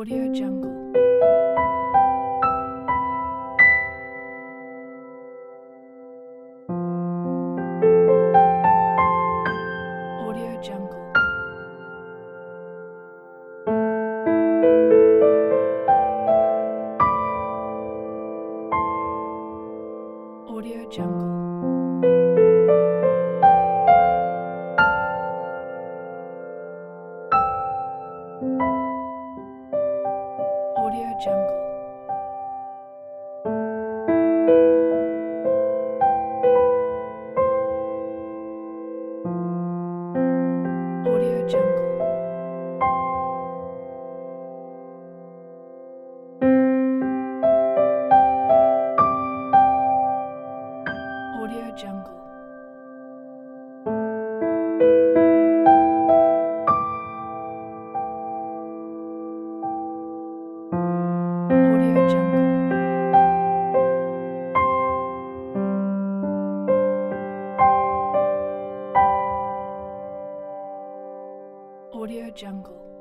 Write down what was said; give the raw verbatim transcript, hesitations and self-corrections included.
Audio Jungle. Audio Jungle. Audio Jungle. Audio Jungle. Audio Jungle. Audio Jungle. Audio Jungle. Audio Jungle.